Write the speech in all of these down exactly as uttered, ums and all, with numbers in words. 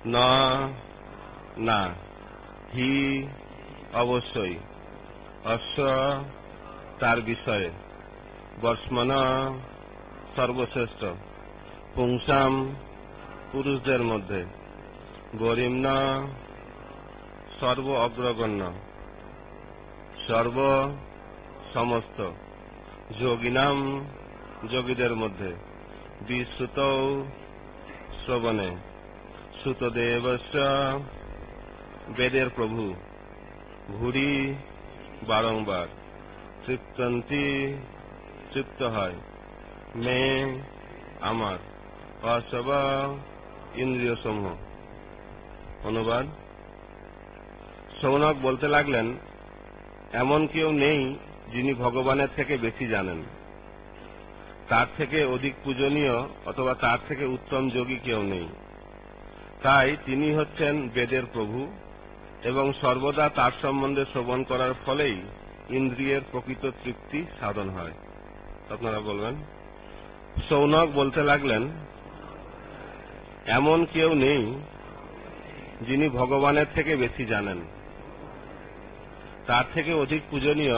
ন না, হি অবশ্যই, অশ্ব তার বিষয়ে, বর্ষ্মণ সর্বশ্রেষ্ঠ, পুংসাম পুরুষদের মধ্যে, গরিম্ন সর্ব অগ্রগণ্য, সর্ব সমস্ত, যোগিনাম যোগীদের মধ্যে, বিশ্রুত শ্রবণে, শ্রুতদেবস্য বেদের প্রভু, ভূরি বারংবার, তৃপ্তন্তি তৃপ্ত হয়, মে আমার, অসব ইন্দ্রিয় সমূহ। অনুবাদ: সৌনক বলতে লাগলেন, এমন কেউ নেই যিনি ভগবানের থেকে বেশি জানেন, তার থেকে অধিক পূজনীয় অথবা তার থেকে উত্তম যোগী কেউ নেই। তাই তিনি হচ্ছেন বেদের প্রভু এবং সর্বদা তার সম্বন্ধে শ্রবণ করার ফলেই ইন্দ্রিয়ের প্রকৃত তৃপ্তি সাধন হয়। আপনারা বলবেন। সৌনক বলতে লাগলেন, এমন কেউ নেই যিনি ভগবানের থেকে বেশি জানেন, তার থেকে অধিক পূজনীয়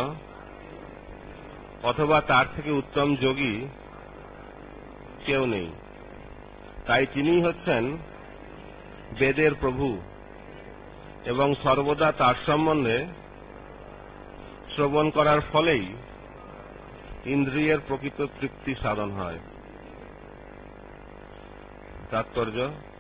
অথবা তার থেকে উত্তম যোগী কেউ নেই। তাই তিনি হচ্ছেন বেদের প্রভু এবং সর্বদা তার সম্বন্ধে শ্রবণ করার ফলেই ইন্দ্রিয়ের প্রকৃত তৃপ্তি সাধন হয়। তাৎপর্য: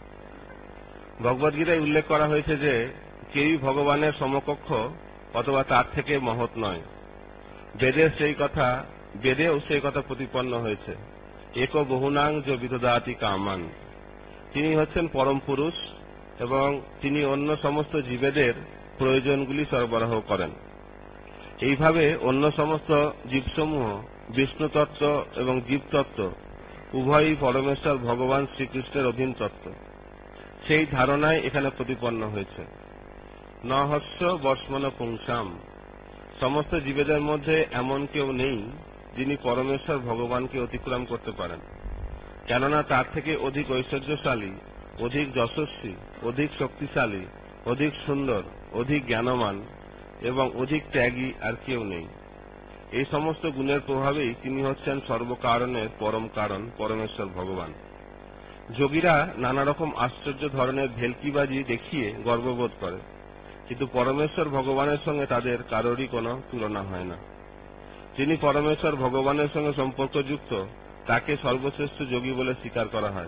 ভগবদ্গীতায় উল্লেখ করা হয়েছে যে কেউই ভগবানের সমকক্ষ অথবা তার থেকে মহৎ নয়। বেদের সেই কথা বেদেও সেই কথা প্রতিপন্ন হয়েছে। এক বহুনাং যে বিদধাতি কামান, তিনি হচ্ছেন পরম পুরুষ এবং তিনি অন্য সমস্ত জীবেদের প্রয়োজনগুলি সরবরাহ করেন। এইভাবে অন্য সমস্ত জীবসমূহ বিষ্ণু তত্ত্ব এবং জীবতত্ত্ব উভয়ই পরমেশ্বর ভগবান শ্রীকৃষ্ণের অধীন তত্ত্ব, সেই ধারণায় এখানে প্রতিপন্ন হয়েছে। নহস্য বর্ষ্মণ পুংসাম, সমস্ত জীবেদের মধ্যে এমন কেউ নেই যিনি পরমেশ্বর ভগবানকে অতিক্রম করতে পারেন, কেননা তার থেকে অধিক ঐশ্বর্যশালী, অধিক যশস্বী, অধিক শক্তিশালী, অধিক সুন্দর, অধিক জ্ঞানমান এবং অধিক ত্যাগী আর কেউ নেই। এই সমস্ত গুণের প্রভাবেই তিনি হচ্ছেন সর্বকারণের পরম কারণ পরমেশ্বর ভগবান। যোগীরা নানা রকম আশ্চর্য ধরনের ভেলকিবাজি দেখিয়ে গর্ববোধ করে, কিন্তু পরমেশ্বর ভগবানের সঙ্গে তাদের কারোরই কোনো তুলনা হয় না। যিনি পরমেশ্বর ভগবানের সঙ্গে সম্পর্কযুক্ত তাকে সর্বশ্রেষ্ঠ যোগী বলে স্বীকার করা হয়।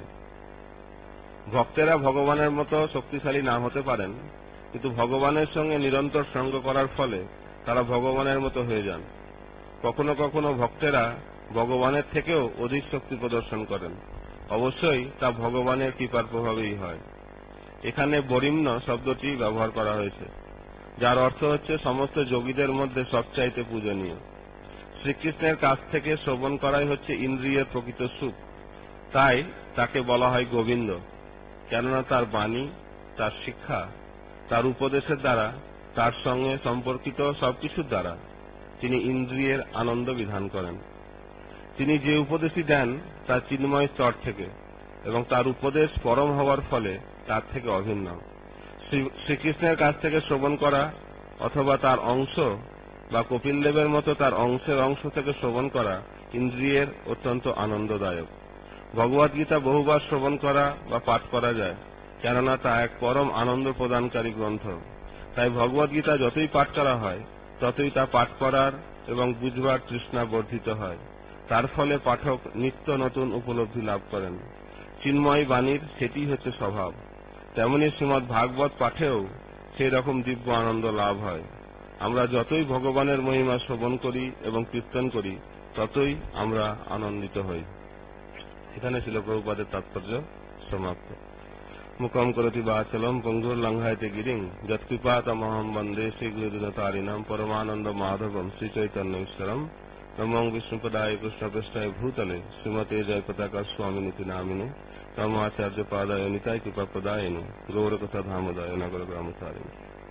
ভক্তেরা ভগবানের মতো শক্তিশালী না হতে পারেন, কিন্তু ভগবানের সঙ্গে নিরন্তর সঙ্গ করার ফলে তারা ভগবানের মতো হয়ে যান। কখনো কখনো ভক্তেরা ভগবানের থেকেও অধিক শক্তি প্রদর্শন করেন, অবশ্যই তা ভগবানের কৃপার প্রভাবেই হয়। এখানে বরিম্ন শব্দটি ব্যবহার করা হয়েছে, যার অর্থ হচ্ছে সমস্ত যোগীদের মধ্যে সবচাইতে পূজনীয়। শ্রীকৃষ্ণের কাছ থেকে শ্রবণ করাই হচ্ছে ইন্দ্রিয়ের প্রকৃত সুখ, তাই তাকে বলা হয় গোবিন্দ, কেননা তার বাণী, তার শিক্ষা, তার উপদেশের দ্বারা, তার সঙ্গে সম্পর্কিত সবকিছুর দ্বারা তিনি ইন্দ্রিয়ের আনন্দ বিধান করেন। তিনি যে উপদেশই দেন তা চিন্ময় স্তর থেকে এবং তার উপদেশ পরম হওয়ার ফলে তার থেকে অভিন্ন। শ্রীকৃষ্ণের কাছ থেকে শ্রবণ করা অথবা তার অংশ বা কপিলদেবের মতো তার অংশের অংশ থেকে শ্রবণ করা ইন্দ্রিয়ের অত্যন্ত আনন্দদায়ক। ভগবদ্গীতা বহুবার শ্রবণ করা বা পাঠ করা যায়, কেননা তা এক পরম আনন্দ প্রদানকারী গ্রন্থ। তাই ভগবদ্গীতা যতই পাঠ করা হয় ততই তা পাঠ করার এবং বুঝবার তৃষ্ণা বর্ধিত হয়। তার ফলে পাঠক নিত্য নতুন উপলব্ধি লাভ করেন। চিন্ময় বাণীর সেটি হচ্ছে স্বভাব। তেমনি শ্রীমদ্ ভাগবত পাঠেও সেই রকম দিব্য আনন্দ লাভ হয়। আমরা যতই ভগবানের মহিমা শ্রবণ করি এবং কীর্তন করি ততই আমরা আনন্দিত হই। এখানে ছিল প্রভুপাদের তাৎপর্য সমাপ্ত। মুখম করতি বাচলম পঙ্গুর লঙ্ঘায়তে গিরিং যৎকৃপাতমহং বন্দে শ্রী গুরুদিনতারিণাম পরমানন্দ মাধবম শ্রী চৈতন্য ঈশ্বরম নমো বিষ্ণুপদায় কৃষ্ণপৃষ্ঠায় ভূতলে শ্রীমতে জয় পতাকা স্বামিনীতি নামিনে নমো আচার্য পাদায় নিতায় কৃপা প্রদায়িনী গৌরকথা ধামোদয় নগর গ্রামচারিণী।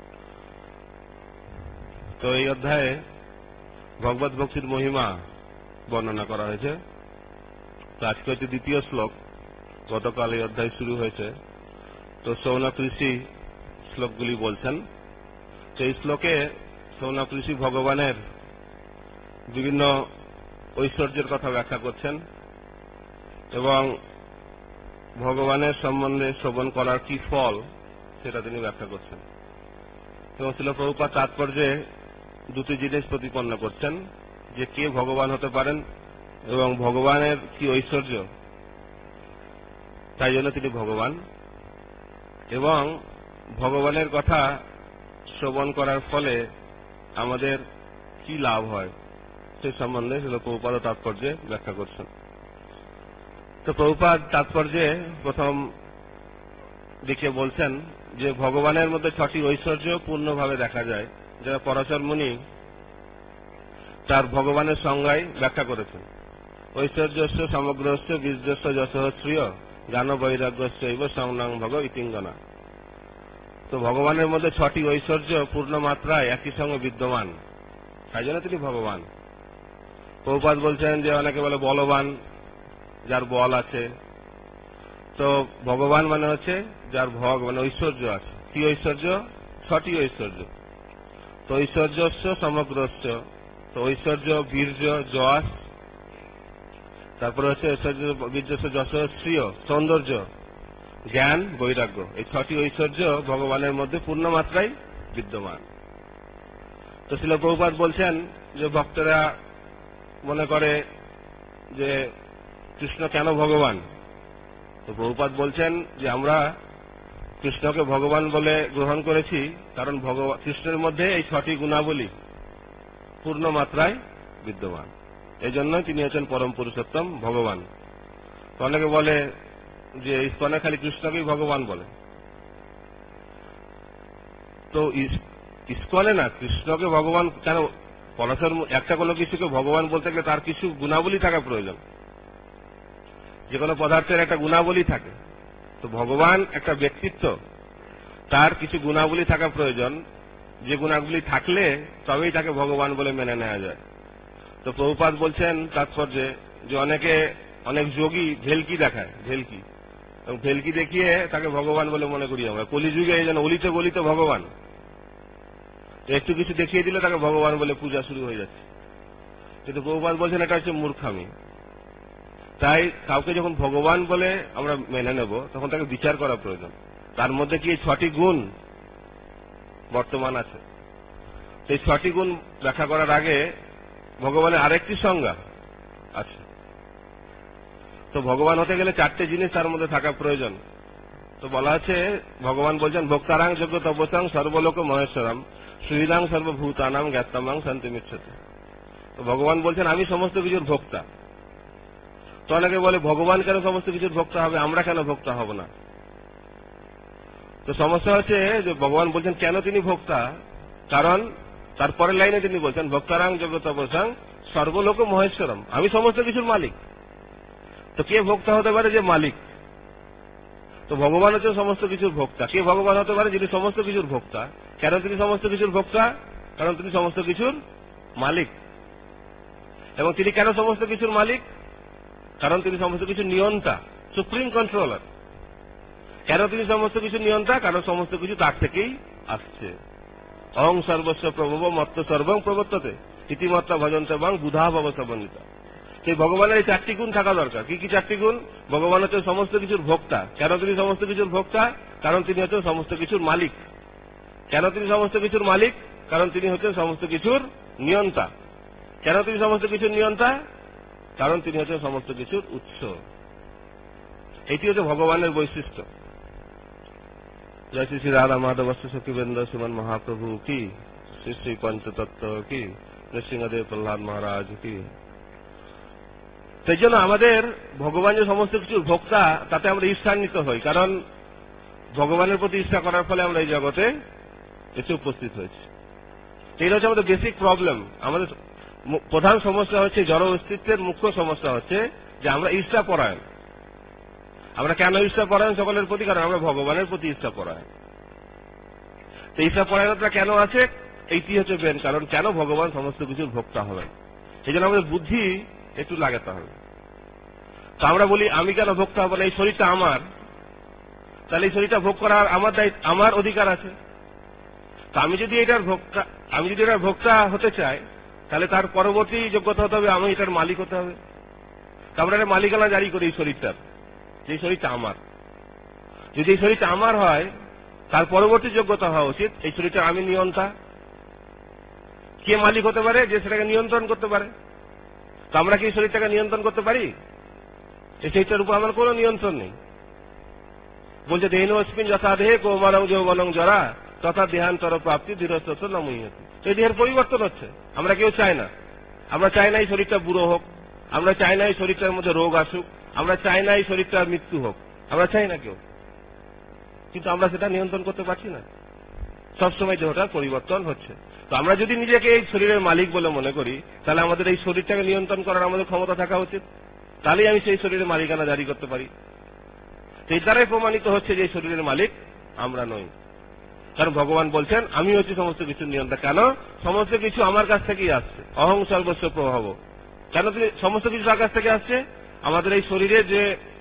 তো এই অধ্যায়ে ভগবত ভক্তির মহিমা বর্ণনা করা হয়েছে। তো আজকে হচ্ছে দ্বিতীয় শ্লোক। গতকাল এই অধ্যায় শুরু হয়েছে। তো শৌনক ঋষি শ্লোকগুলি বলছেন। তো এই শ্লোকে শৌনক ঋষি ভগবানের বিভিন্ন ঐশ্বর্যের কথা ব্যাখ্যা করছেন এবং ভগবানের সম্বন্ধে শ্রবণ করার কি ফল সেটা তিনি ব্যাখ্যা করছেন। এবং শ্রীল প্রভুপাদ তাৎপর্যে দুটি জিনিস প্রতিপন্ন করছেন, যে কে ভগবান হতে পারেন এবং ভগবানের কি ঐশ্বর্য, তাই জন্য তিনি ভগবান, এবং ভগবানের কথা শ্রবণ করার ফলে আমাদের কি লাভ হয় সে সম্বন্ধে শ্রীল প্রভুপাদ তাৎপর্যে ব্যাখ্যা করছেন। তো প্রভুপাদ তাৎপর্যে প্রথম দিকে বলছেন যে ভগবানের মধ্যে ছটি ঐশ্বর্য পূর্ণভাবে দেখা যায়, যারা পরাশর মুনি তার ভগবানের সংজ্ঞায় ব্যাখ্যা করেছেন। ঐশ্বর্যস্য সমগ্রস্য বীর্যস্য যশঃ শ্রিয় জ্ঞান বৈরাগ্যস্য ইব সংনাং ভগ ইতিঙ্গনা। তো ভগবানের মধ্যে ছটি ঐশ্বর্য পূর্ণ মাত্রায় একই সঙ্গে বিদ্যমান, তাই জন্য তিনি ভগবান। প্রভুপাদ বলছেন যে অনেকে বলে বলবান, যার বল আছে। তো ভগবান মানে হচ্ছে যার ভগ মানে ঐশ্বর্য আছে। কি ঐশ্বর্য? ছটি ঐশ্বর্য। তো ঐশ্বর্যস্য সমগ্রস্য, তো ঐশ্বর্য বীর্য যশ, তারপরে হচ্ছে ঐশ্বর্য বীর্যস্য যশঃ শ্রিয় সৌন্দর্য, জ্ঞান বৈরাগ্য। এই ছটি ঐশ্বর্য ভগবানের মধ্যে পূর্ণ মাত্রায় বিদ্যমান। তো শ্রীল প্রভুপাদ বলছেন যে ভক্তরা মনে করে যে কৃষ্ণ কেন ভগবান। তো প্রভুপাদ বলছেন যে আমরা কৃষ্ণকে ভগবান বলে গ্রহণ করেছি কারণ ভগবান কৃষ্ণের মধ্যে এই ছটি গুণাবলী পূর্ণ মাত্রায় বিদ্যমান, এই জন্যই তিনি হচ্ছেন পরম পুরুষোত্তম ভগবান। তো অনেকে বলে যে ইসকনে খালি কৃষ্ণকেই ভগবান বলে। তো ইসকনে না, কৃষ্ণকে ভগবান কেন, পরাশর একটা কোনো কিছুকে ভগবান বলতে গেলে তার কিছু গুণাবলী থাকা প্রয়োজন। যে কোনো পদার্থের একটা গুণাবলী থাকে। তো ভগবান একটা ব্যক্তিত্ব, তার কিছু গুণাবলী থাকা প্রয়োজন, যে গুণাগুলি থাকলে তবেই তাকে ভগবান বলে মেনে নেওয়া যায়। তো প্রভুপাদ বলছেন তাৎপর্যে যে অনেকে অনেক যোগী ভেলকি দেখায়, ভেলকি এবং ভেলকি দেখিয়ে তাকে ভগবান বলে মনে করি আমরা। কলিযুগে এই যেন অলিতে গলিতে ভগবান, একটু কিছু দেখিয়ে দিলে তাকে ভগবান বলে পূজা শুরু হয়ে যাচ্ছে। কিন্তু প্রভুপাদ বলছেন এটা হচ্ছে মূর্খামি। তাই কাউকে যখন ভগবান বলে আমরা মেনে নেব তখন তাকে বিচার করা প্রয়োজন, তার মধ্যে কি ছটি গুণ বর্তমান আছে। সেই ছটি গুণ ব্যাখ্যা করার আগে ভগবানের আরেকটি সংজ্ঞা আছে। তো ভগবান হতে গেলে চারটে জিনিস তার মধ্যে থাকা প্রয়োজন। তো বলা আছে, ভগবান বলছেন ভোক্তারাং যোগ্য তপসাং সর্বলোক মহেশ্বরম সুহৃদাং সর্বভূতানাং জ্ঞাতমাং শান্তিমিচ্ছতে। তো ভগবান বলছেন আমি সমস্ত কিছুর ভোক্তা। তো অনেকে বলে ভগবান কেন সমস্ত কিছুর ভোক্তা হবে, আমরা কেন ভোক্তা হব না। তো সমস্যা হচ্ছে যে ভগবান বলছেন কেন তিনি ভোক্তা, কারণ তারপরের লাইনে তিনি বলছেন ভোক্তারাং যোগ্য তপসাং সর্বলোক মহেশ্বরম, আমি সমস্ত কিছুর মালিক। তো কে ভোক্তা হতে পারে? যে মালিক। তো ভগবান হচ্ছে সমস্ত কিছুর ভোক্তা। কে ভগবান হতে পারে? যিনি সমস্ত কিছুর ভোক্তা। কেন তিনি সমস্ত কিছুর ভোক্তা? কারণ তিনি সমস্ত কিছুর মালিক। এবং তিনি কেন সমস্ত কিছুর মালিক? কারণ তিনি সমস্ত কিছুর নিয়ন্তা, সুপ্রিম কন্ট্রোলার। কেন তিনি সমস্ত কিছুর নিয়ন্তা? কারণ সমস্ত কিছু তার থেকেই আসছে। অহং সর্বস্ব প্রভব মত্ত সর্বং প্রবর্ততে ইতিমত্তা ভজন্তে বং বুধা ভব সমন্বিতা। সেই ভগবানের এই চারটি গুণ থাকা দরকার। কি কি চারটি গুণ? ভগবান হচ্ছে সমস্ত কিছুর ভোক্তা। কেন তিনি সমস্ত কিছুর ভোক্তা? কারণ তিনি হচ্ছেন সমস্ত কিছুর মালিক। কেন তিনি সমস্ত কিছুর মালিক? কারণ তিনি হচ্ছেন সমস্ত কিছুর নিয়ন্তা। কেন তিনি সমস্ত কিছুর নিয়ন্তা? কারণ তিনি হচ্ছেন সমস্ত কিছুর উৎস। এটি হচ্ছে ভগবানের বৈশিষ্ট্য। জয় শ্রী শ্রী রাধা মাধব সখীবেন্দ্র সুমন মহাপ্রভু কি, শ্রী শ্রী পঞ্চতত্ত্ব কি, নৃসিংহদেব প্রহ্লাদ মহারাজ কি। সেই জন্য আমাদের ভগবান যে সমস্ত কিছুর ভোক্তা তাতে আমরা ঈর্ষান্বিত হই, কারণ ভগবানের প্রতি ঈর্ষা করার ফলে আমরা এই জগতে এসে উপস্থিত হয়েছি। এটা হচ্ছে আমাদের বেসিক প্রবলেম। আমাদের প্রধান সমস্যা হচ্ছে, জড় অস্তিত্বের মুখ্য সমস্যা হচ্ছে যে আমরা ঈর্ষা পরায়ণ। আমরা কেন ঈর্ষা পরায়ণ সকলের প্রতি? কারণ আমরা ভগবানের প্রতি ঈর্ষা পরায়ণ। তো ঈর্ষা পরায়ণতা কেন আছে? এইটি হচ্ছে মেন কারণ কেন ভগবান সমস্ত কিছুর ভোক্তা হবেন। সেই জন্য আমাদের বুদ্ধি একটু লাগাতে হবে। তো আমরা বলি আমি কেন ভোক্তা হব না, এই শরীরটা আমার। তাহলে এই শরীরটা ভোগ করার আমার দায়িত্ব, আমার অধিকার আছে। তা আমি যদি এটার ভোক্তা আমি যদি এটার ভোক্তা হতে চাই, তাহলে তার পরবর্তী যোগ্যতা হতে হবে আমি এটার মালিক হতে হবে। আমরা একটা মালিকানা জারি করি এই শরীরটার, যে শরীরটা আমার। যদি এই শরীরটা আমার হয়, তার পরবর্তী যোগ্যতা হওয়া উচিত এই শরীরটার আমি নিয়ন্তা। কে মালিক হতে পারে? যে সেটাকে নিয়ন্ত্রণ করতে পারে। তো আমরা কি এই শরীরটাকে নিয়ন্ত্রণ করতে পারি? এই শরীরটার উপর আমার কোনো নিয়ন্ত্রণ নেই। বলছে দেহিনস্মিন যথা দেহে কৌমারং যৌবনং জরা তথা দেহান্তর প্রাপ্তি দৃঢ়স্ত নমুহীয়তি। এই দেহের পরিবর্তন হচ্ছে, আমরা কেউ চাই না। আমরা চাই না এই শরীরটা বুড়ো হোক, আমরা চাই না এই শরীরটার মধ্যে রোগ আসুক, আমরা চাই না এই শরীরটার মৃত্যু হোক, আমরা চাই না কেউ। কিন্তু আমরা সেটা নিয়ন্ত্রণ করতে পারছি না। সবসময় দেহটার পরিবর্তন হচ্ছে। তো আমরা যদি নিজেকে এই শরীরের মালিক বলে মনে করি, তাহলে আমাদের এই শরীরটাকে নিয়ন্ত্রণ করার আমাদের ক্ষমতা থাকা উচিত। তাহলেই আমি সেই শরীরের মালিকানা জারি করতে পারি। এই দ্বারাই প্রমাণিত হচ্ছে যে এই শরীরের মালিক আমরা নই। কারণ ভগবান বলছেন আমি হচ্ছি সমস্ত কিছুর নিয়ন্ত্রণ। কেন? সমস্ত কিছু আমার কাছ থেকেই আসছে। অহং সর্বস্ব প্রভাব। কেন সমস্ত কিছু তার কাছ থেকে আসছে? আমাদের এই শরীরে যে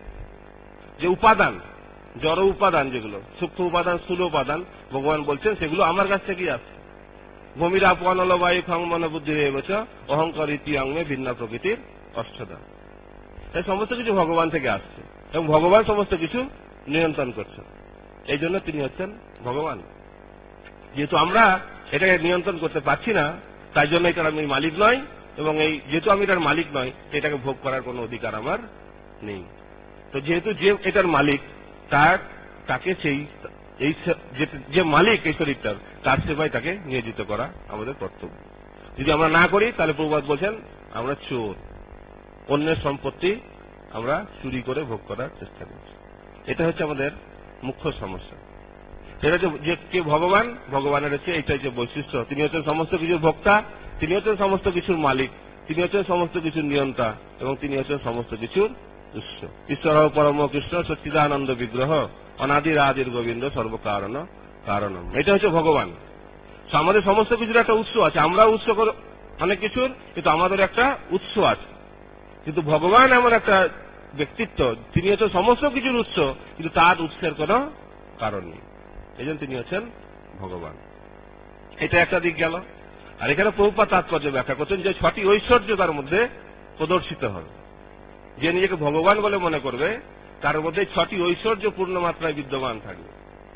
যে উপাদান, জড় উপাদান, যেগুলো সূক্ষ্ম উপাদান, স্থূল উপাদান, ভগবান বলছেন সেগুলো আমার কাছ থেকেই আসছে। ভূমির আপন বায়ু খং মন বুদ্ধি রেবচ অহংকার ইতি অঙ্গে ভিন্ন প্রকৃতির অষ্টদা। তাই সমস্ত কিছু ভগবান থেকে আসছে এবং ভগবান সমস্ত কিছু নিয়ন্ত্রণ করছেন। এই জন্য তিনি হচ্ছেন ভগবান। যেহেতু আমরা এটাকে নিয়ন্ত্রণ করতে পারছি না, তাই জন্য এটার আমি মালিক নয়, এবং এই যেহেতু আমি এটার মালিক নয়, এটাকে ভোগ করার কোনো অধিকার আমার নেই। তো যেহেতু যে এটার মালিক, তার তাকে সেই এই যে মালিক এই শরীরটার, তার সেবায় তাকে নিয়োজিত করা আমাদের কর্তব্য। যদি আমরা না করি, তাহলে প্রভুপাদ বলছেন আমরা চোর, অন্যের সম্পত্তি আমরা চুরি করে ভোগ করার চেষ্টা করছি। এটা হচ্ছে আমাদের মুখ্য সমস্যা। সেটা হচ্ছে যে কে ভগবান, ভগবানের হচ্ছে এইটাই যে বৈশিষ্ট্য। তিনি হচ্ছেন সমস্ত কিছুর ভোক্তা, তিনি হচ্ছেন সমস্ত কিছুর মালিক, তিনি হচ্ছেন সমস্ত কিছুর নিয়ন্তা, এবং তিনি হচ্ছেন সমস্ত কিছুর উৎস। ঈশ্বর পরম কৃষ্ণ সচ্চিদানন্দ বিগ্রহ অনাদির আদির গোবিন্দ সর্বকারণ কারণম। এটা হচ্ছে ভগবান। আমাদের সমস্ত কিছুর একটা উৎস আছে। আমরা উৎস অনেক কিছুর, কিন্তু আমাদের একটা উৎস আছে। কিন্তু ভগবান এমন একটা ব্যক্তিত্ব, তিনি হচ্ছেন সমস্ত কিছুর উৎস, কিন্তু তার উৎসের কোন কারণ নেই। এই জন্য তিনি হচ্ছেন ভগবান। এটা একটা দিক গেল। আর এখানে প্রভুপাদ তাৎপর্য ব্যাখ্যা করছেন যে ছটি ঐশ্বর্য তার মধ্যে প্রদর্শিত হবে। যে নিজেকে ভগবান বলে মনে করবে, তার মধ্যে ছটি ঐশ্বর্য পূর্ণ মাত্রায় বিদ্যমান থাকবে।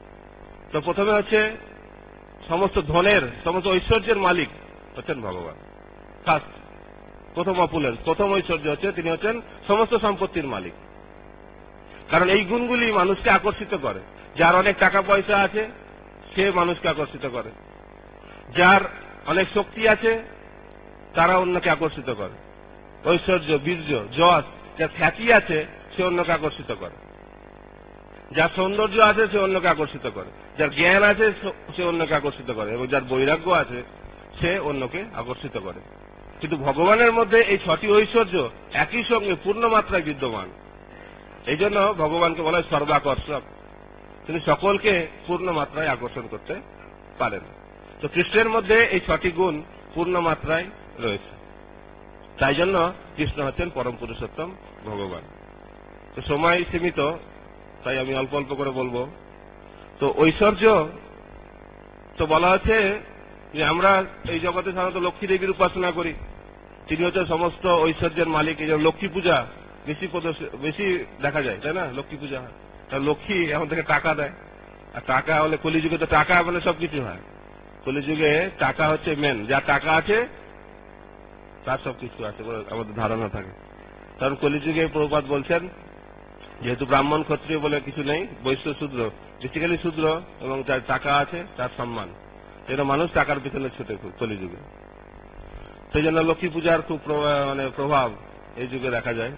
তো প্রথমে হচ্ছে সমস্ত ধনের, সমস্ত ঐশ্বর্যের মালিক হচ্ছেন ভগবান। ফার্স্ট, প্রথম অপুলেন্স, প্রথম ঐশ্বর্য হচ্ছে তিনি হচ্ছেন সমস্ত সম্পত্তির মালিক। কারণ এই গুণগুলি মানুষকে আকর্ষিত করে। যার অনেক টাকা পয়সা আছে, সে মানুষকে আকর্ষিত করে। যার অনেক শক্তি আছে, তারা অন্যকে আকর্ষিত করে। ঐশ্বর্য, বীর্য, যশ, যার খ্যাতি আছে, সে অন্যকে আকর্ষিত করে। যার সৌন্দর্য আছে, সে অন্যকে আকর্ষিত করে। যার জ্ঞান আছে, সে অন্যকে আকর্ষিত করে। এবং যার বৈরাগ্য আছে, সে অন্যকে আকর্ষিত করে। কিন্তু ভগবানের মধ্যে এই ছটি ঐশ্বর্য একই সঙ্গে পূর্ণ মাত্রায় বিদ্যমান। এই জন্য ভগবানকে বলা হয় সর্বাকর্ষক। তিনি সকলকে পূর্ণ মাত্রায় আকর্ষণ করতে পারেন। তো কৃষ্ণের মধ্যে এই ছটি গুণ পূর্ণ মাত্রায় রয়েছে। তাই জন্য কৃষ্ণ হচ্ছেন পরম পুরুষোত্তম ভগবান। তো সময় সীমিত, তাই আমি অল্প অল্প করে বলবো। তো ঐশ্বর্য তো বলা হচ্ছে যে আমরা এই জগতে সাধারণত লক্ষ্মী দেবীর উপাসনা করি। তিনি হচ্ছেন সমস্ত ঐশ্বর্যের মালিক। এই জন্য লক্ষ্মী পূজা বেশি বেশি দেখা যায়, তাই না? লক্ষ্মী পূজা হয়, কারণ লক্ষ্মী এখন থেকে টাকা দেয়। আর টাকা হলে কলিযুগে তো টাকা মানে সবকিছু হয়। কলিযুগে টাকা হচ্ছে মেন। যার টাকা আছে তার সবকিছু আছে বলে আমাদের ধারণা থাকে। কারণ কলিযুগে প্রভুপাদ বলছেন যেহেতু ব্রাহ্মণ ক্ষত্রিয় বলে কিছু নেই, বৈশ্য শূদ্র, বেসিক্যালি শূদ্র, এবং যার টাকা আছে তার সম্মান। যেন মানুষ টাকার পিছনে ছুটে কলিযুগে। সেই জন্য লক্ষ্মী পূজার খুব মানে প্রভাব এই যুগে দেখা যায়।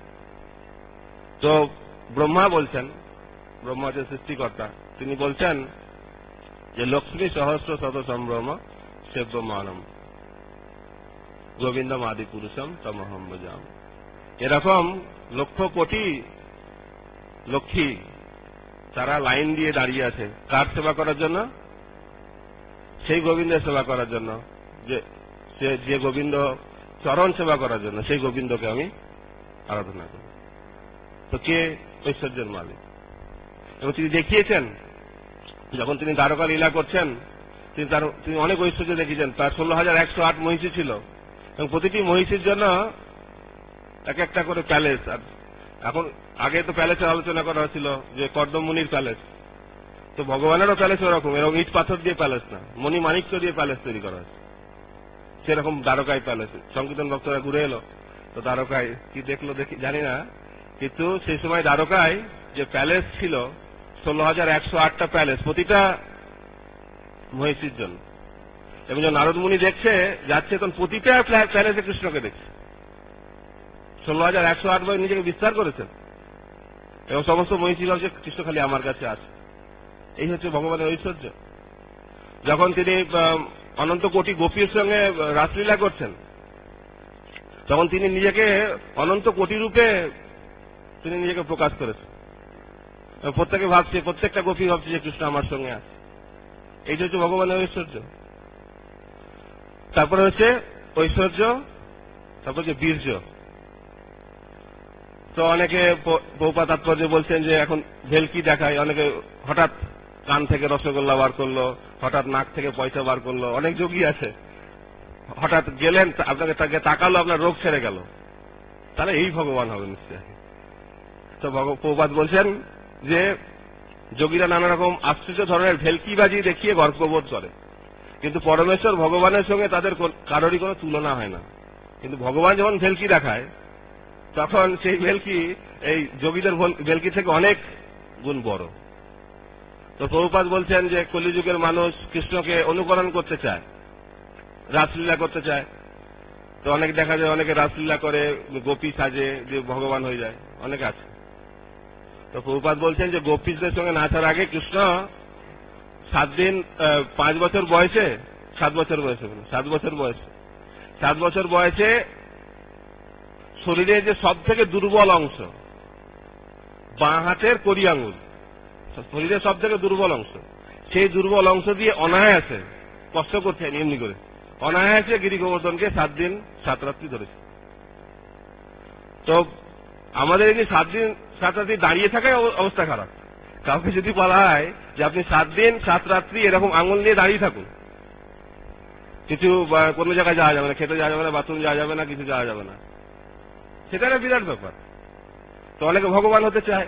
তো ব্রহ্মা বলছেন, ব্রহ্মা যে সৃষ্টিকর্তা, তিনি বলছেন যে লক্ষ্মী সহস্র শত সম্ভ্রম সেব্যমানম গোবিন্দম আদি পুরুষম তমহম ভজাম। এরকম লক্ষ কোটি লক্ষ্মী তারা লাইন দিয়ে দাঁড়িয়ে আছে কার সেবা করার জন্য? সেই গোবিন্দের সেবা করার জন্য, যে যে গোবিন্দ চরণ সেবা করার জন্য, সেই গোবিন্দকে আমি আরাধনা করি। তো কে ঐশ্বর্যের মালিক? এবং তিনি দেখিয়েছেন যখন তিনি দ্বারকা লীলা করছেন তিনি তার তিনি অনেক ঐশ্বর্য দেখিয়েছেন। তার ষোলো হাজার একশো আট মহিষী ছিল এবং প্রতিটি মহিষীর জন্য এক একটা করে প্যালেস। আর এখন আগে তো প্যালেসের আলোচনা করা হয়েছিল যে কর্দমমুনির প্যালেস, তো ভগবানেরও প্যালেস ওরকম, এরকম ইট পাথর দিয়ে প্যালেস না, মণি মাণিক্য দিয়ে প্যালেস তৈরি করা হয়েছে। সেরকম দ্বারকায় প্যালেস। সংকীর্তন ভক্তরা ঘুরে এলো তো দ্বারকায় কি দেখলো দেখি জানি না, কিন্তু সেই সময় দ্বারকায় যে প্যালেস ছিল ষোলো হাজার একশো আটটা প্যালেস, প্রতিটা মহিষীর জন্য। এবং যখন নারদ মুনি দেখছে যাচ্ছে তখন প্রতিটা প্যালেসে কৃষ্ণকে দেখছে। ষোলো হাজার একশো আট বার নিজেকে বিস্তার করেছেন এবং সমস্ত মহিষী ভাবছে কৃষ্ণ খালি আমার কাছে আছে। এই হচ্ছে ভগবানের ঐশ্বর্য। যখন তিনি অনন্ত কোটি গোপীর সঙ্গে রাসলীলা করছেন তখন তিনি নিজেকে অনন্ত কোটি রূপে তিনি নিজেকে প্রকাশ করেছেন। প্রত্যেকে ভাবছে, প্রত্যেকটা গোপী ভাবছে যে কৃষ্ণ আমার সঙ্গে আছে। এইটা হচ্ছে ভগবানের ঐশ্বর্য। তারপরে হচ্ছে ঐশ্বর্য, তারপর হচ্ছে বীর্য। তো অনেকে বহুপা তাৎপর্য বলছেন যে এখন ভেলকি দেখায়, অনেকে হঠাৎ কান থেকে রসগোল্লা বার করলো, হঠাৎ নাক থেকে পয়সা বার করলো। অনেক যোগী আছে হঠাৎ গেলেন আপনাকে তাকে তাকালো, আপনার রোগ ছেড়ে গেল, তাহলে এই ভগবান হবে নিশ্চয়। তো প্রভুপাদ বলছেন যে যোগীরা নানা রকম আশ্চর্য ধরনের ভেলকিবাজি দেখিয়ে গর্ববোধ করে, কিন্তু পরমেশ্বর ভগবানের সঙ্গে তাদের কারোরই কোনো তুলনা হয় না। কিন্তু ভগবান যখন ভেলকি দেখায় তখন সেই ভেলকি এই যোগীদের ভেলকি থেকে অনেক গুণ বড়। তো প্রভুপাদ বলছেন যে কলিযুগের মানুষ কৃষ্ণকে অনুকরণ করতে চায়, রাসলীলা করতে চায়। তো অনেক দেখা যায় অনেকে রাসলীলা করে গোপী সাজে যে ভগবান হয়ে যায়, অনেকে আছে। তো প্রভুপাদ বলছেন যে গোপীদের সঙ্গে নাচার আগে কৃষ্ণ সাত দিন পাঁচ বছর বয়সে সাত বছর বয়সে সাত বছর বয়সে সাত বছর বয়সে শরীরের যে সব থেকে দুর্বল অংশ বাঁ হাতের কড়ি আঙুল, শরীরের সব থেকে দুর্বল অংশ, সেই দুর্বল অংশ দিয়ে অনায়াসে কষ্ট করছে এমনি করে অনায়াসে গিরি গোবর্ধনকে সাত দিন সাত রাত্রি ধরেছে। তো আমাদের এই সাত দিন সাত রাত্রি দাঁড়িয়ে থাকায় অবস্থা খারাপ। কাউকে যদি বলা হয় যে আপনি সাত দিন সাত রাত্রি এরকম আঙুল নিয়ে দাঁড়িয়ে থাকুন, কিছু কোনো জায়গায় যাওয়া যাবে না, খেতে যাওয়া যাবে না, বাথরুম যাওয়া যাবে না, কিছু যাওয়া যাবে না, সেটা একটা বিরাট ব্যাপার। তো অনেকে ভগবান হতে চায়।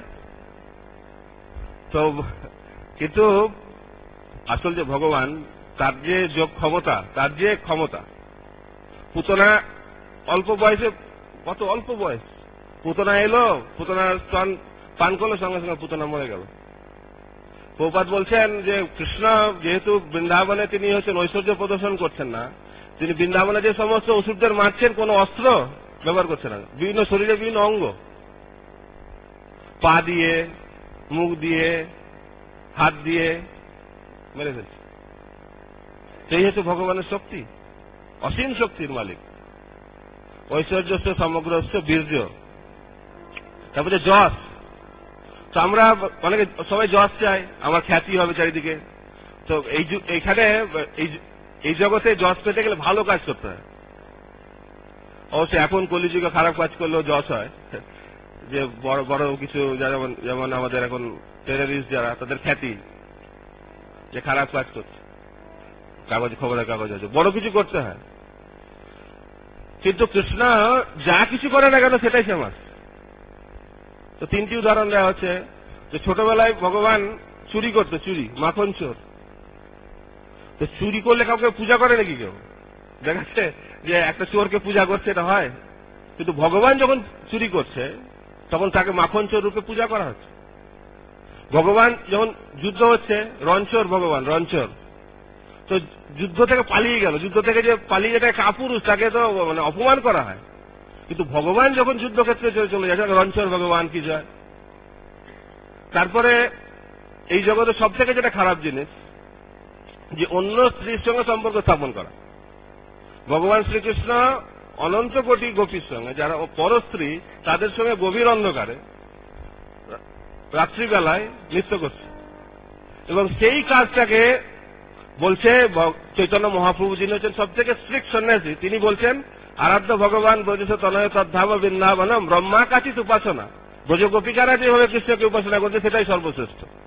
তো কিন্তু আসল যে ভগবান তার যে যোগ ক্ষমতা, তার যে ক্ষমতা, পুতনা অল্প বয়সে, কত অল্প বয়স পুতনা এলো, পুতনার স্তন পান করলো, সঙ্গে সঙ্গে পুতনা মরে গেল। প্রভুপাদ বলছেন যে কৃষ্ণ যেহেতু বৃন্দাবনে তিনি হচ্ছেন ঐশ্বর্য প্রদর্শন করছেন না, তিনি বৃন্দাবনে যে সমস্ত অসুরদের মারছেন কোন অস্ত্র ব্যবহার করছেন না, বিভিন্ন শরীরে বিভিন্ন অঙ্গ, পা দিয়ে, মুখ দিয়ে, হাত দিয়ে মেরে ফেলছে। সেই হচ্ছে ভগবানের শক্তি, অসীম শক্তির মালিক। ঐশ্বর্য সমগ্র বীর্য। তারপরে যশ। তো আমরা অনেকে সবাই যশ চাই, আমার খ্যাতি হবে চারিদিকে। তো এই এইখানে এই জগতে যশ পেতে গেলে ভালো কাজ করতে হয়। অবশ্যই এখন কলিযুগে খারাপ কাজ করলেও যশ হয়, যে বড় বড় কিছু যেমন যেমন আমাদের এখন টেররিস্ট যারা, তাদের খ্যাতি যে খারাপ কাজ করছে, কাগজ খবরের কাগজ আছে, বড় কিছু করতে হয়। কিন্তু কৃষ্ণ যা কিছু করে না কেন সেটাই ফেমাস। তো তিনটি উদাহরণ দেওয়া হচ্ছে যে ছোটবেলায় ভগবান চুরি করতো, চুরি, মাখন চোর। তো চুরি করলে কাউকে পূজা করে নাকি কেউ? দেখাচ্ছে যে একটা চোরকে পূজা করছে, এটা হয়? কিন্তু ভগবান যখন চুরি করছে তখন তাকে মাখন চোর রূপে পূজা করা হচ্ছে। ভগবান যখন যুদ্ধ হচ্ছে, রণচোর ভগবান, রণচোর, তো যুদ্ধ থেকে পালিয়ে গেল, যুদ্ধ থেকে যে পালিয়ে যেটা কাপুরুষ, তাকে তো মানে অপমান করা হয়। কিন্তু ভগবান যখন যুদ্ধক্ষেত্রে চলে যাচ্ছে, রণচোর ভগবান কি জয়। তারপরে এই জগতে সব থেকে যেটা খারাপ জিনিস, যে অন্য স্ত্রীর সঙ্গে সম্পর্ক স্থাপন করা। ভগবান শ্রীকৃষ্ণ অনন্ত কোটি গোপীর সঙ্গে, যারা পরস্ত্রী, তাদের সঙ্গে গভীর অন্ধকারে রাত্রিবেলায় নৃত্য করছে, এবং সেই কাজটাকে বলছে চৈতন্য মহাপ্রভু, যিনি হচ্ছেন সব থেকে স্ট্রিক্ট সন্ন্যাসী, তিনি বলছেন আরাধ্য ভগবান ব্রজেশ তনয় তদ্ধাব বৃন্দাবনম ব্রহ্মা কাচিত উপাসনা। ব্রজ গোপিকারা যেভাবে কৃষ্ণকে উপাসনা করছে সেটাই সর্বশ্রেষ্ঠ।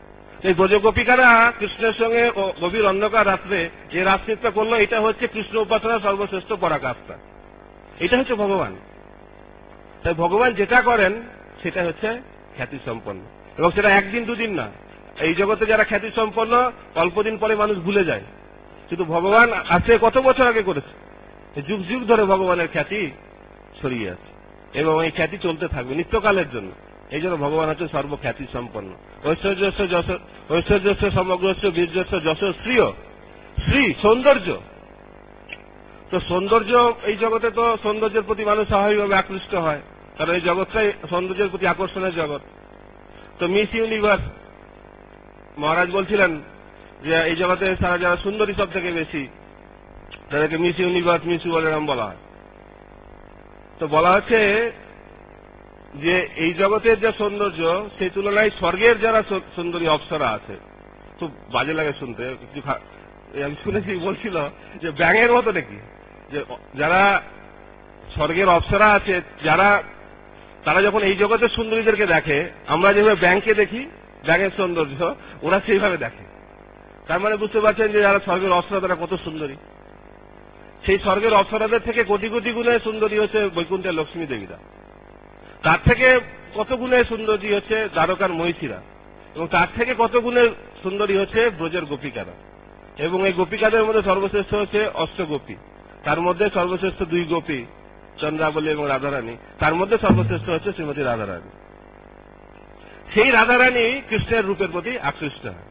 এই ব্রজগোপিকারা কৃষ্ণের সঙ্গে গভীর অন্ধকার রাত্রে যে রাজনীতিটা করলো, এটা হচ্ছে কৃষ্ণ উপাসনা সর্বশ্রেষ্ঠ পরাকাষ্ঠা। এটা হচ্ছে ভগবান। তাই ভগবান যেটা করেন সেটা হচ্ছে খ্যাতি সম্পন্ন, এবং সেটা একদিন দুদিন না। এই জগতে যারা খ্যাতি সম্পন্ন অল্পদিন পরে মানুষ ভুলে যায়, কিন্তু ভগবান আছে কত বছর আগে করেছে, যুগ যুগ ধরে ভগবানের খ্যাতি ছড়িয়ে আছে, এবং এই খ্যাতি চলতে থাকবে নিত্যকালের জন্য। এই জন্য ভগবান হচ্ছে সর্বখ্যাতি সম্পন্ন। ঐশ্বর্যস্য যশ ঐশ্বর্যস্য সমগ্রস্য বীর্যস্য যশ শ্রীয়, শ্রী সৌন্দর্য। তো সৌন্দর্য, এই জগতে তো সৌন্দর্যের প্রতি মানুষ স্বাভাবিকভাবে আকৃষ্ট হয়, কারণ এই জগৎটাই সৌন্দর্যের প্রতি আকর্ষণের জগৎ। তো মিস ইউনিভার্স, মহারাজ বলছিলেন যে এই জগতে সারা যারা সুন্দরী সব থেকে বেশি, তাদেরকে মিস ইউনিভার্স, মিস ওয়ার্ল্ড এরকম বলা হয়। তো বলা হচ্ছে যে এই জগতের যে সৌন্দর্য, সেই তুলনায় স্বর্গের যারা সুন্দরী অপ্সরা আছে, খুব বাজে লাগে শুনতে। আমি শুনেছি বলছিল যে ব্যাঙের মতো নাকি, যে যারা স্বর্গের অপ্সরা আছে, যারা তারা যখন এই জগতের সুন্দরীদেরকে দেখে, আমরা যেভাবে ব্যাঙকে দেখি, ব্যাঙের সৌন্দর্য ওরা সেইভাবে দেখে। তার মানে বুঝতে পারছেন যে যারা স্বর্গের অপ্সরা তারা কত সুন্দরী। সেই স্বর্গের অপ্সরাদের থেকে কোটি কোটি গুণে সুন্দরী হচ্ছে বৈকুণ্ঠের লক্ষ্মী দেবীরা, তার থেকে কত গুণে সুন্দরী হচ্ছে দ্বারকার মহিষীরা, এবং তার থেকে কত গুণে সুন্দরী হচ্ছে ব্রজের গোপিকারা। এবং এই গোপিকাদের মধ্যে সর্বশ্রেষ্ঠ হচ্ছে অষ্টগোপী, তার মধ্যে সর্বশ্রেষ্ঠ দুই গোপী চন্দ্রাবলী এবং রাধারানী, তার মধ্যে সর্বশ্রেষ্ঠ হচ্ছে শ্রীমতী রাধারানী। সেই রাধারানী কৃষ্ণের রূপের প্রতি আকৃষ্ট হয়।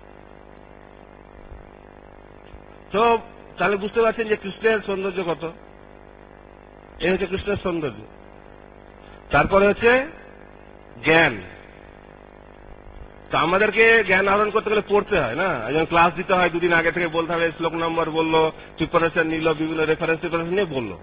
তো তাহলে বুঝতে পারছেন যে কৃষ্ণের সৌন্দর্য কত। এই হচ্ছে কৃষ্ণের সৌন্দর্য। তারপরে হচ্ছে জ্ঞান। তো আমাদেরকে জ্ঞান আহরণ করতে গেলে পড়তে হয় না, যেমন ক্লাস দিতে হয়, দুদিন আগে থেকে বলতে হবে, শ্লোক নম্বর বললো, প্রিপারেশন নিল, বিভিন্ন রেফারেন্স প্রিপারেশন নিয়ে বললো।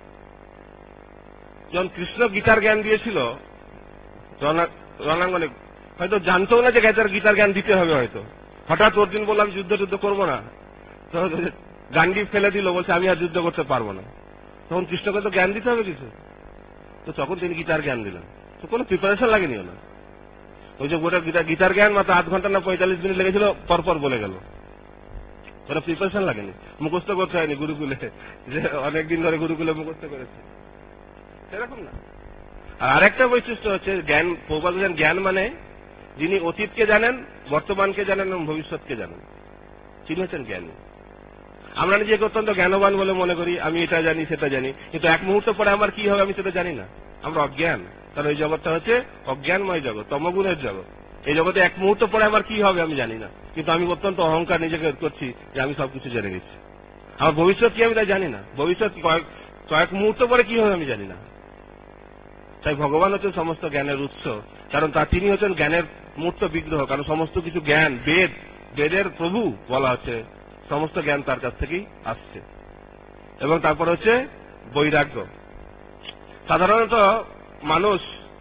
যখন কৃষ্ণ গীতার জ্ঞান দিয়েছিল রণাঙ্গনে, হয়তো জানতো না যে গীতার জ্ঞান দিতে হবে। হয়তো হঠাৎ অর্জুন বললাম যুদ্ধ যুদ্ধ করবো না, গান্ডি ফেলে দিল, বলছে আমি আর যুদ্ধ করতে পারবো না। তখন কৃষ্ণকে তো জ্ঞান দিতে হবে কিছু, তো তখন তিনি গীতার জ্ঞান দিলেন। তো কোনো প্রিপারেশন লাগেনি না, ওই যে গোটা গীতা গীতার জ্ঞান মাত্র আধ ঘন্টা না পঁয়তাল্লিশ মিনিট লেগেছিল, পরপর বলে গেল। কোনো প্রিপারেশন লাগেনি, মুখস্থ করতে হয়নি গুরুকুলে, যে অনেকদিন ধরে গুরুকুলে মুখস্থ করেছে, সেরকম না। আর আরেকটা বৈশিষ্ট্য হচ্ছে জ্ঞান, প্রবাদ জ্ঞান মানে যিনি অতীতকে জানেন, বর্তমানকে জানেন এবং ভবিষ্যৎকে জানেন, তিনি হচ্ছেন জ্ঞানী। আমরা নিজেকে অত্যন্ত জ্ঞানবান বলে মনে করি, আমি এটা জানি সেটা জানি, কিন্তু এক মুহূর্ত পরে আমার কি হবে আমি সেটা জানি না। আমরা অজ্ঞান, কারণ এই জগৎটা হচ্ছে অজ্ঞানময় জগৎ, তমগুণের জগৎ। এই জগতে এক মুহূর্ত পরে আমার কি হবে আমি জানি না, কিন্তু আমি অত্যন্ত অহংকার নিজেকে করছি যে আমি সবকিছু জেনে গেছি। আমার ভবিষ্যৎ কি আমি তাই জানি না, ভবিষ্যৎ কয়েক মুহূর্ত পরে কি হবে আমি জানি না। তাই ভগবান হচ্ছেন সমস্ত জ্ঞানের উৎস, কারণ তা তিনি হচ্ছেন জ্ঞানের মূর্ত বিগ্রহ। কারণ সমস্ত কিছু জ্ঞান, বেদ, বেদের প্রভু বলা হচ্ছে, সমস্ত জ্ঞান তার কাছ থেকেই আসছে। এবং তারপর হচ্ছে বৈরাগ্য। সাধারণত মানুষ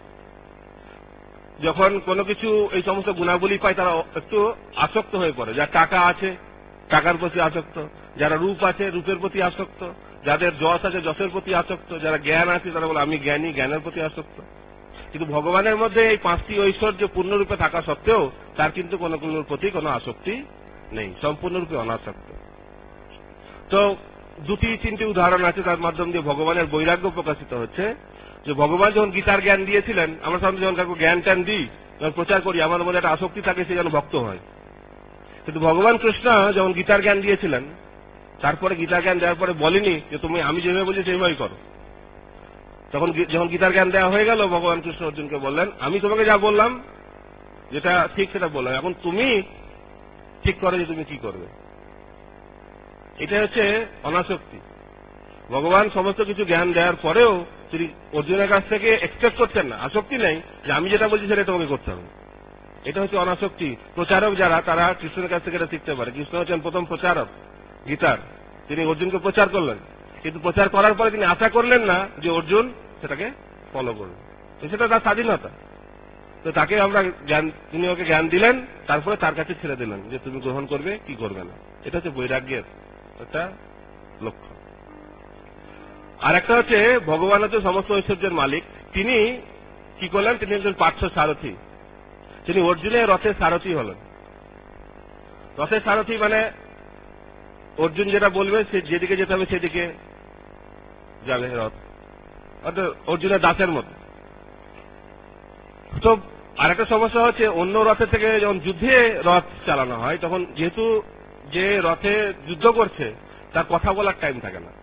যখন কোনো কিছু এই সমস্ত গুণাবলী পায়, তারা একটু আসক্ত হয়ে পড়ে। যার টাকা আছে টাকার প্রতি আসক্ত, যারা রূপ আছে রূপের প্রতি আসক্ত, যাদের যশ আছে যশের প্রতি আসক্ত, যারা জ্ঞান আছে তারা বলে আমি জ্ঞানী, জ্ঞানের প্রতি আসক্ত। কিন্তু ভগবানের মধ্যে এই পাঁচটি ঐশ্বর্য পূর্ণরূপে থাকা সত্ত্বেও তার কিন্তু কোনো কোনোর প্রতি কোনো আসক্তি নেই, সম্পূর্ণরূপে অনাসক্ত। তো দুটি তিনটি উদাহরণ আছে, তার মাধ্যম দিয়ে ভগবানের বৈরাগ্য প্রকাশিত হচ্ছে। যে ভগবান যখন গীতার জ্ঞান দিয়েছিলেন, আমরা সাধারণত যখন কাউকে জ্ঞান ট্যান দিই, যখন প্রচার করি, আমার মধ্যে একটা আসক্তি থাকে, সে যেন ভক্ত হয়। কিন্তু ভগবান কৃষ্ণ যখন গীতার জ্ঞান দিয়েছিলেন, তারপরে গীতার জ্ঞান দেওয়ার পরে বলেনি যে তুমি আমি যেভাবে বলছি সেইভাবেই করো। তখন যখন গীতার জ্ঞান দেওয়া হয়ে গেল, ভগবান কৃষ্ণ অর্জুনকে বললেন আমি তোমাকে যা বললাম যেটা ঠিক সেটা বললাম, এখন তুমি ঠিক করো যে তুমি কি করবে। এটা হচ্ছে অনাসক্তি। ভগবান সমস্ত কিছু জ্ঞান দেওয়ার পরেও তিনি অর্জুনের কাছ থেকে এক্সপেক্ট করছেন না, আসক্তি নেই যে আমি যেটা বলছি সেটা তোমাকে করতে হবে। এটা হচ্ছে অনাসক্তি। প্রচারক যারা, তারা কৃষ্ণের কাছ থেকে এটা শিখতে পারে। কৃষ্ণ হচ্ছেন প্রথম প্রচারক গীতার, তিনি অর্জুনকে প্রচার করলেন, কিন্তু প্রচার করার পরে তিনি আশা করলেন না যে অর্জুন সেটাকে ফলো করবে, তো সেটা তার স্বাধীনতা। তো তাকে আমরা জ্ঞান, তিনি ওকে জ্ঞান দিলেন, তারপরে তার কাছে ছেড়ে দিলেন যে তুমি গ্রহণ করবে কি করবে না। এটা হচ্ছে বৈরাগ্যের একটা লক্ষ্য। আর একটা হচ্ছে ভগবান হচ্ছে সমস্ত ঐশ্বর্যের মালিক। তিনি কি করলেন, তিনি একজন পার্শ্ব সারথী, তিনি অর্জুনের রথের সারথী হলেন। রথের সারথি মানে অর্জুন যেটা বলবে সে যেদিকে যেতে হবে সেদিকে যাবে রথ, অর্থাৎ অর্জুনের দাসের মতো। তো আরেকটা সমস্যা হচ্ছে, অন্য রথের থেকে যখন যুদ্ধে রথ চালানো হয় তখন যেহেতু যে রথে যুদ্ধ করছে তার কথা বলার টাইম থাকে না।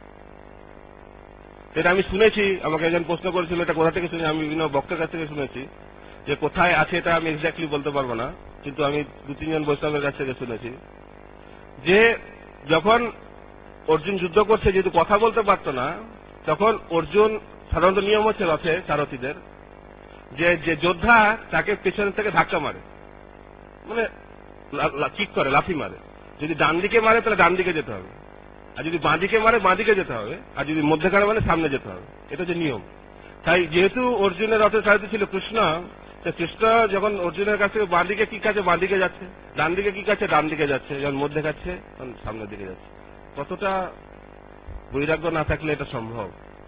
এটা আমি শুনেছি, আমাকে একজন প্রশ্ন করেছিল এটা কোথা থেকে শুনে, আমি বিভিন্ন বক্তার কাছ থেকে শুনেছি, যে কোথায় আছে এটা আমি এক্স্যাক্টলি বলতে পারবো না, কিন্তু আমি দু তিনজন বৈষ্ণবের কাছ থেকে শুনেছি যে যখন অর্জুন যুদ্ধ করছে যেহেতু কথা বলতে পারত না, তখন অর্জুন, সাধারণত নিয়ম হচ্ছে রথে সারথীদের যে যে যোদ্ধা তাকে পেছন থেকে ধাক্কা মারে, মানে কিক করে, লাথি মারে, যদি ডান দিকে মারে তাহলে ডান দিকে যেতে হবে, আর যদি বাঁ দিকে মারে বাঁ দিকে যেতে হবে, আর যদি মধ্যখানে মানে সামনে যেতে হবে। এটা হচ্ছে নিয়ম। তাই যেহেতু অর্জুনের রথের সারথি ছিল কৃষ্ণ, কৃষ্ণ যখন অর্জুনের কাছ থেকে বাঁ দিকে কিক আছে বাঁ দিকে যাচ্ছে, ডান দিকে কিক আছে ডান দিকে যাচ্ছে, যখন মধ্যে খাচ্ছে তখন সামনের দিকে যাচ্ছে। কতটা বৈরাগ্য না থাকলে এটা সম্ভব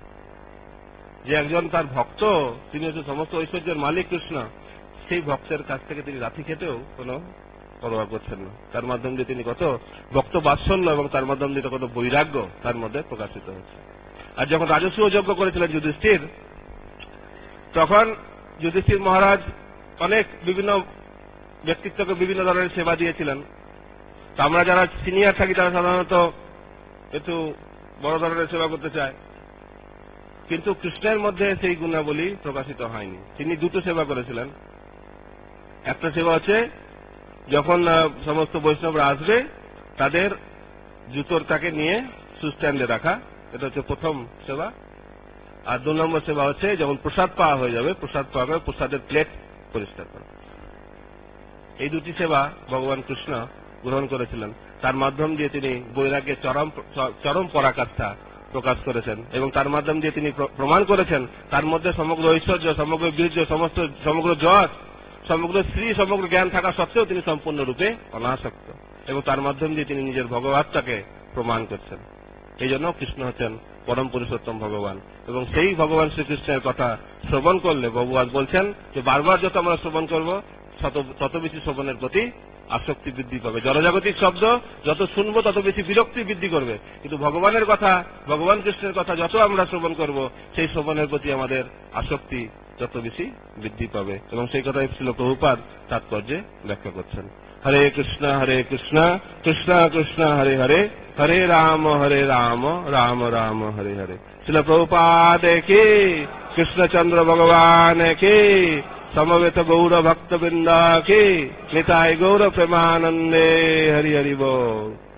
যে একজন তার ভক্ত, তিনি হচ্ছে সমস্ত ঐশ্বর্যের মালিক কৃষ্ণ, সেই ভক্তের কাছ থেকে তিনি লাথি খেতেও কোনো পরোয়া করছেন না। তার মাধ্যম দিয়ে তিনি কত ভক্ত বাৎসল্য এবং তার মাধ্যম দিয়ে কত বৈরাগ্য তার মধ্যে প্রকাশিত হচ্ছে। আর যখন রাজসূয় যজ্ঞ করেছিলেন যুধিষ্ঠির, তখন যুধিষ্ঠির মহারাজ অনেক বিভিন্ন ব্যক্তিত্বকে বিভিন্ন ধরনের সেবা দিয়েছিলেন। তো আমরা যারা সিনিয়র থাকি তারা সাধারণত একটু বড় ধরনের সেবা করতে চায়, কিন্তু কৃষ্ণের মধ্যে সেই গুণাবলী প্রকাশিত হয়নি। তিনি দুটো সেবা করেছিলেন। একটা সেবা হচ্ছে যখন সমস্ত বৈষ্ণবরা আসবে তাদের জুতোর তাকে নিয়ে সুস্ট্যান্ডে রাখা, এটা হচ্ছে প্রথম সেবা। আর দু নম্বর সেবা হচ্ছে যখন প্রসাদ পাওয়া হয়ে যাবে, প্রসাদ পাওয়া গেলে প্রসাদের প্লেট পরিষ্কার করা। এই দুটি সেবা ভগবান কৃষ্ণ গ্রহণ করেছিলেন। তার মাধ্যম দিয়ে তিনি বৈরাগ্যের চরম চরম পরাকাষ্ঠা প্রকাশ করেছেন এবং তার মাধ্যম দিয়ে তিনি প্রমাণ করেছেন তার মধ্যে সমগ্র ঐশ্বর্য, সমগ্র বীর্য, সমস্ত সমগ্র যশ, সমগ্র শ্রী, সমগ্র জ্ঞান থাকা সত্ত্বেও তিনি সম্পূর্ণরূপে অনাসক্ত, এবং তার মাধ্যম দিয়ে তিনি নিজের ভগবত্তাকে প্রমাণ করছেন। এই জন্য কৃষ্ণ হচ্ছেন পরম পুরুষোত্তম ভগবান। এবং সেই ভগবান শ্রীকৃষ্ণের কথা শ্রবণ করলে ভগবান বলছেন যে বারবার যত আমরা শ্রবণ করব তত বেশি শ্রবণের প্রতি আসক্তি বৃদ্ধি পাবে। জড়জাগতিক শব্দ যত শুনবো তত বেশি বিরক্তি বৃদ্ধি করবে, কিন্তু ভগবানের কথা, ভগবান কৃষ্ণের কথা যত আমরা শ্রবণ করব সেই শ্রবণের প্রতি আমাদের আসক্তি তত বেশি বৃদ্ধি পাবে। এবং সেই কথাই ছিল প্রভুপাদ তাৎপর্যে ব্যাখ্যা করছেন। হরে কৃষ্ণ হরে কৃষ্ণ কৃষ্ণ কৃষ্ণ হরে হরে, হরে রাম হরে রাম রাম রাম হরে হরে। ছিল প্রভুপাদ কি, কৃষ্ণচন্দ্র ভগবান কি, সমবেত গৌর ভক্তবৃন্দ কি, নিতাই গৌর প্রেমানন্দে। হরি হরি বল।